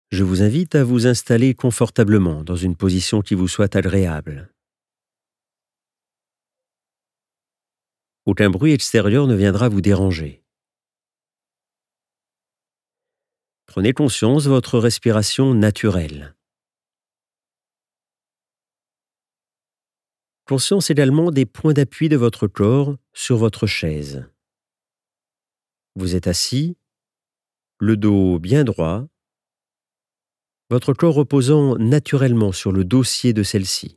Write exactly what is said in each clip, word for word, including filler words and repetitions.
Je vous invite à vous installer confortablement dans une position qui vous soit agréable. Aucun bruit extérieur ne viendra vous déranger. Prenez conscience de votre respiration naturelle. Conscience également des points d'appui de votre corps sur votre chaise. Vous êtes assis, le dos bien droit, votre corps reposant naturellement sur le dossier de celle-ci.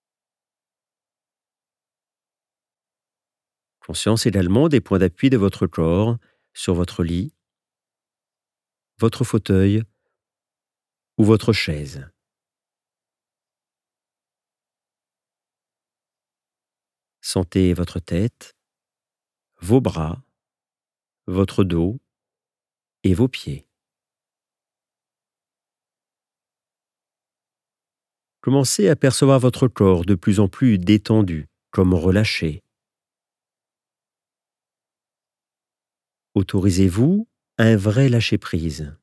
Conscience également des points d'appui de votre corps sur votre lit, votre fauteuil ou votre chaise. Sentez votre tête, vos bras, votre dos et vos pieds. Commencez à percevoir votre corps de plus en plus détendu, comme relâché. Autorisez-vous un vrai lâcher-prise.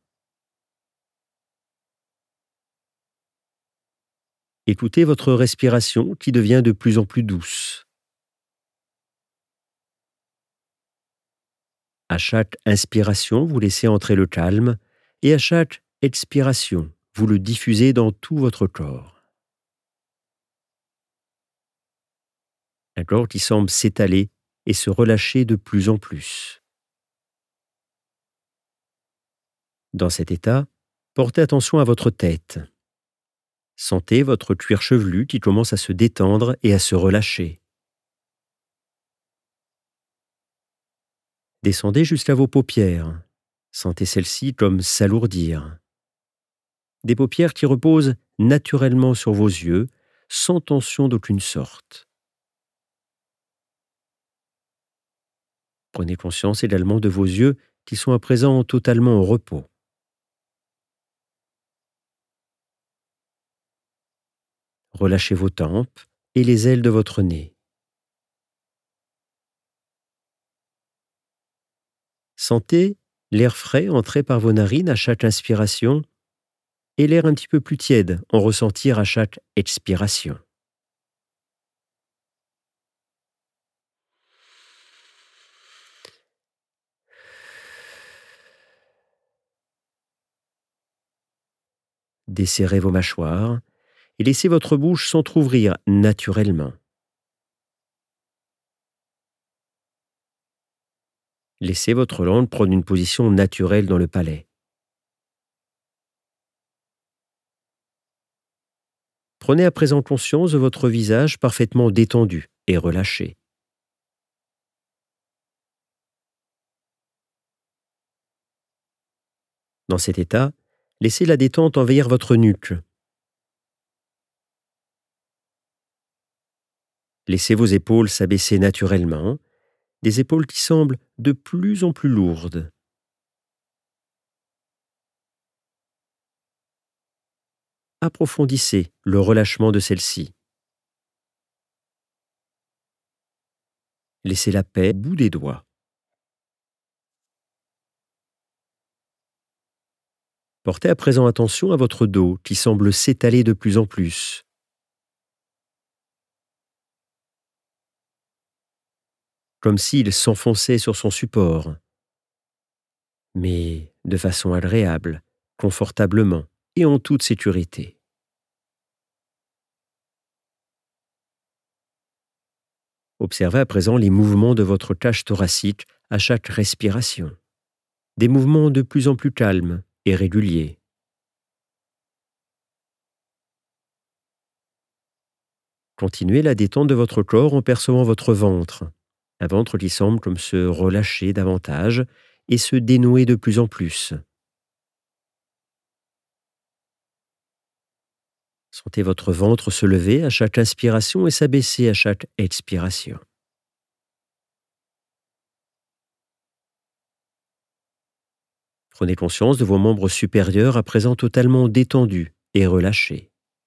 Écoutez votre respiration qui devient de plus en plus douce. À chaque inspiration, vous laissez entrer le calme et à chaque expiration, vous le diffusez dans tout votre corps. Un corps qui semble s'étaler et se relâcher de plus en plus. Dans cet état, portez attention à votre tête. Sentez votre cuir chevelu qui commence à se détendre et à se relâcher. Descendez jusqu'à vos paupières. Sentez celles-ci comme s'alourdir. Des paupières qui reposent naturellement sur vos yeux, sans tension d'aucune sorte. Prenez conscience également de vos yeux qui sont à présent totalement au repos. Relâchez vos tempes et les ailes de votre nez. Sentez l'air frais entrer par vos narines à chaque inspiration et l'air un petit peu plus tiède en ressentir à chaque expiration. Desserrez vos mâchoires et laissez votre bouche s'entr'ouvrir naturellement. Laissez votre langue prendre une position naturelle dans le palais. Prenez à présent conscience de votre visage parfaitement détendu et relâché. Dans cet état, laissez la détente envahir votre nuque. Laissez vos épaules s'abaisser naturellement, des épaules qui semblent de plus en plus lourdes. Approfondissez le relâchement de celle-ci. Laissez la paix au bout des doigts. Portez à présent attention à votre dos qui semble s'étaler de plus en plus. Comme s'il s'enfonçait sur son support, mais de façon agréable, confortablement et en toute sécurité. Observez à présent les mouvements de votre cage thoracique à chaque respiration. Des mouvements de plus en plus calmes et réguliers. Continuez la détente de votre corps en percevant votre ventre. Un ventre qui semble comme se relâcher davantage et se dénouer de plus en plus. Sentez votre ventre se lever à chaque inspiration et s'abaisser à chaque expiration. Prenez conscience de vos membres supérieurs à présent totalement détendus et relâchés.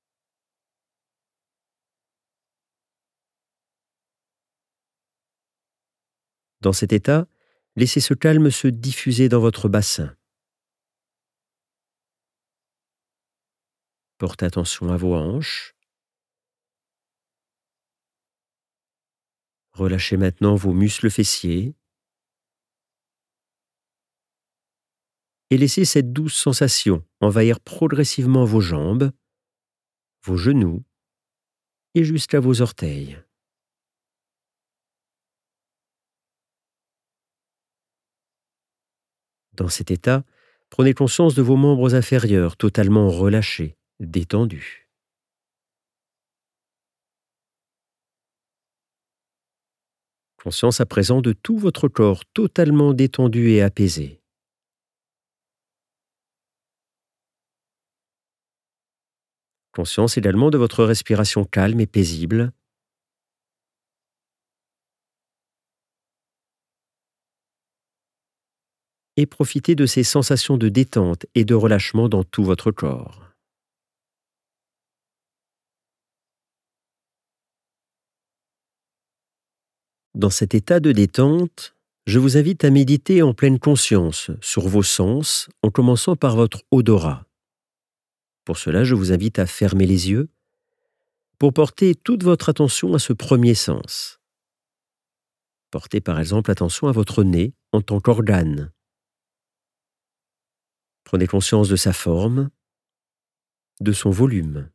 Dans cet état, laissez ce calme se diffuser dans votre bassin. Portez attention à vos hanches. Relâchez maintenant vos muscles fessiers. Et laissez cette douce sensation envahir progressivement vos jambes, vos genoux et jusqu'à vos orteils. Dans cet état, prenez conscience de vos membres inférieurs totalement relâchés, détendus. Conscience à présent de tout votre corps totalement détendu et apaisé. Conscience également de votre respiration calme et paisible. Et profitez de ces sensations de détente et de relâchement dans tout votre corps. Dans cet état de détente, je vous invite à méditer en pleine conscience sur vos sens en commençant par votre odorat. Pour cela, je vous invite à fermer les yeux pour porter toute votre attention à ce premier sens. Portez par exemple attention à votre nez en tant qu'organe. Prenez conscience de sa forme, de son volume.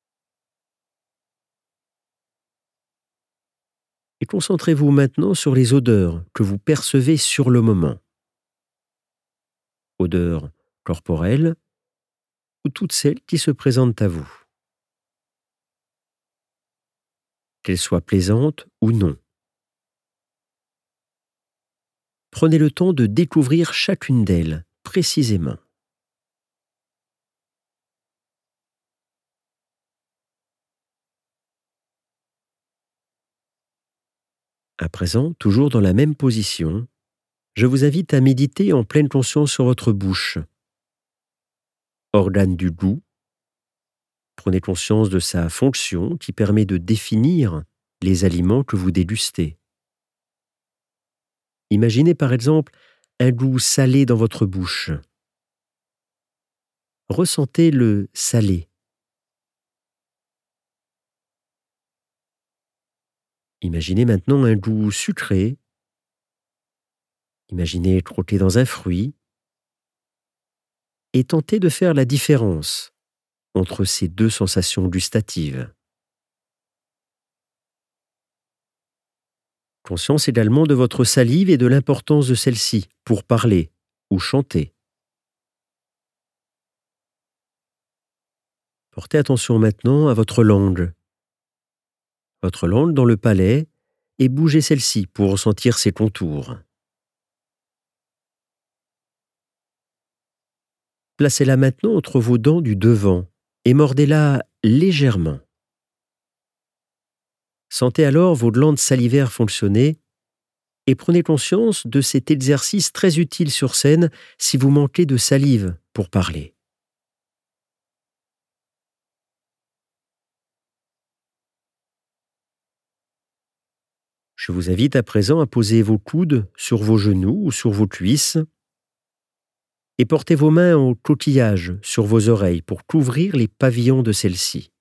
Et concentrez-vous maintenant sur les odeurs que vous percevez sur le moment. Odeurs corporelles ou toutes celles qui se présentent à vous. Qu'elles soient plaisantes ou non. Prenez le temps de découvrir chacune d'elles précisément. À présent, toujours dans la même position, je vous invite à méditer en pleine conscience sur votre bouche. Organe du goût, prenez conscience de sa fonction qui permet de définir les aliments que vous dégustez. Imaginez par exemple un goût salé dans votre bouche. Ressentez le salé. Imaginez maintenant un goût sucré. Imaginez croquer dans un fruit. Et tentez de faire la différence entre ces deux sensations gustatives. Conscience également de votre salive et de l'importance de celle-ci pour parler ou chanter. Portez attention maintenant à votre langue. Votre langue dans le palais et bougez celle-ci pour ressentir ses contours. Placez-la maintenant entre vos dents du devant et mordez-la légèrement. Sentez alors vos glandes salivaires fonctionner et prenez conscience de cet exercice très utile sur scène si vous manquez de salive pour parler. Je vous invite à présent à poser vos coudes sur vos genoux ou sur vos cuisses et portez vos mains au coquillage sur vos oreilles pour couvrir les pavillons de celles-ci.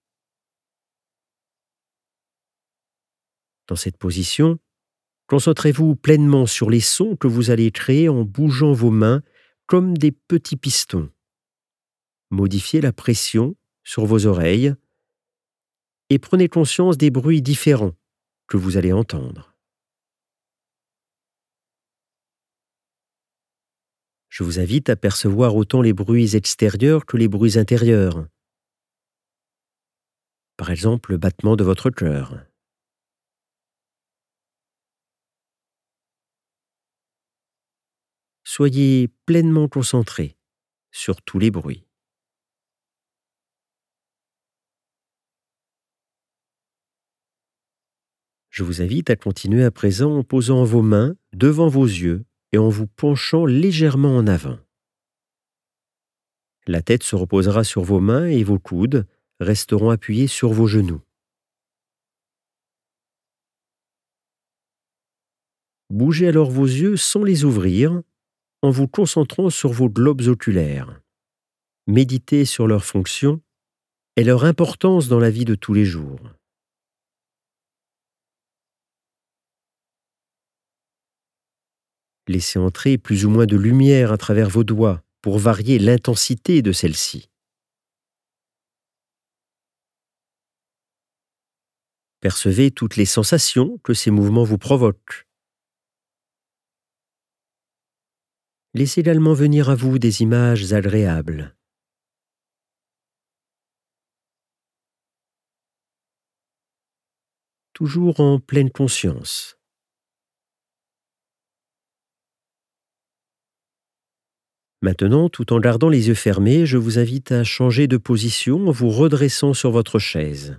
Dans cette position, concentrez-vous pleinement sur les sons que vous allez créer en bougeant vos mains comme des petits pistons. Modifiez la pression sur vos oreilles et prenez conscience des bruits différents que vous allez entendre. Je vous invite à percevoir autant les bruits extérieurs que les bruits intérieurs. Par exemple, le battement de votre cœur. Soyez pleinement concentré sur tous les bruits. Je vous invite à continuer à présent en posant vos mains devant vos yeux et en vous penchant légèrement en avant. La tête se reposera sur vos mains et vos coudes resteront appuyés sur vos genoux. Bougez alors vos yeux sans les ouvrir en vous concentrant sur vos globes oculaires. Méditez sur leur fonction et leur importance dans la vie de tous les jours. Laissez entrer plus ou moins de lumière à travers vos doigts pour varier l'intensité de celle-ci. Percevez toutes les sensations que ces mouvements vous provoquent. Laissez également venir à vous des images agréables. Toujours en pleine conscience. Maintenant, tout en gardant les yeux fermés, je vous invite à changer de position en vous redressant sur votre chaise.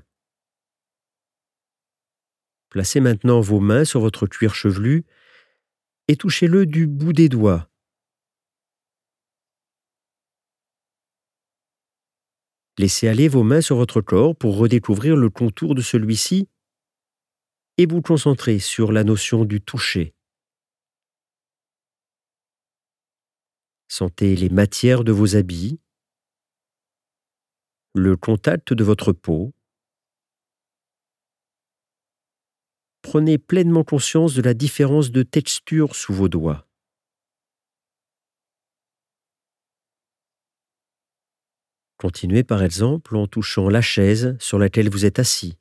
Placez maintenant vos mains sur votre cuir chevelu et touchez-le du bout des doigts. Laissez aller vos mains sur votre corps pour redécouvrir le contour de celui-ci et vous concentrer sur la notion du toucher. Sentez les matières de vos habits, le contact de votre peau. Prenez pleinement conscience de la différence de texture sous vos doigts. Continuez par exemple en touchant la chaise sur laquelle vous êtes assis.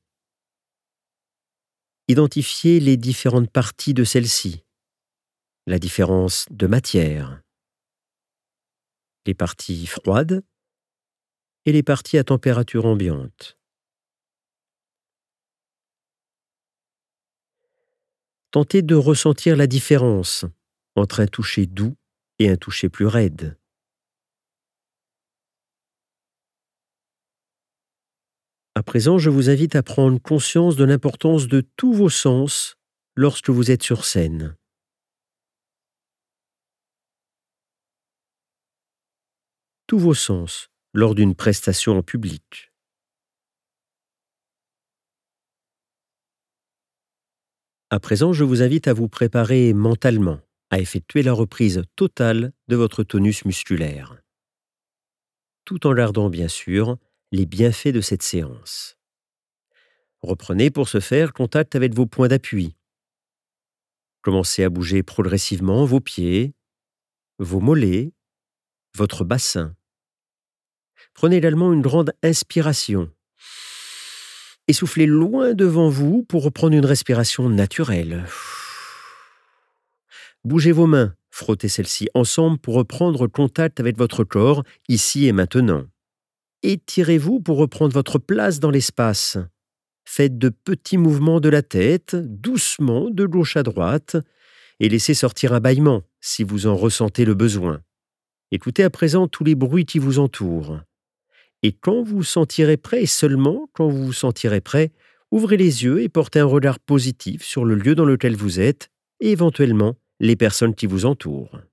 Identifiez les différentes parties de celle-ci, la différence de matière, les parties froides et les parties à température ambiante. Tentez de ressentir la différence entre un toucher doux et un toucher plus raide. À présent, je vous invite à prendre conscience de l'importance de tous vos sens lorsque vous êtes sur scène. Tous vos sens lors d'une prestation en public. À présent, je vous invite à vous préparer mentalement à effectuer la reprise totale de votre tonus musculaire, tout en gardant bien sûr les bienfaits de cette séance. Reprenez pour ce faire contact avec vos points d'appui. Commencez à bouger progressivement vos pieds, vos mollets, votre bassin. Prenez également une grande inspiration. Et soufflez loin devant vous pour reprendre une respiration naturelle. Bougez vos mains, frottez celles-ci ensemble pour reprendre contact avec votre corps, ici et maintenant. Étirez-vous pour reprendre votre place dans l'espace. Faites de petits mouvements de la tête, doucement, de gauche à droite, et laissez sortir un bâillement si vous en ressentez le besoin. Écoutez à présent tous les bruits qui vous entourent. Et quand vous vous sentirez prêt, et seulement quand vous vous sentirez prêt, ouvrez les yeux et portez un regard positif sur le lieu dans lequel vous êtes et éventuellement les personnes qui vous entourent.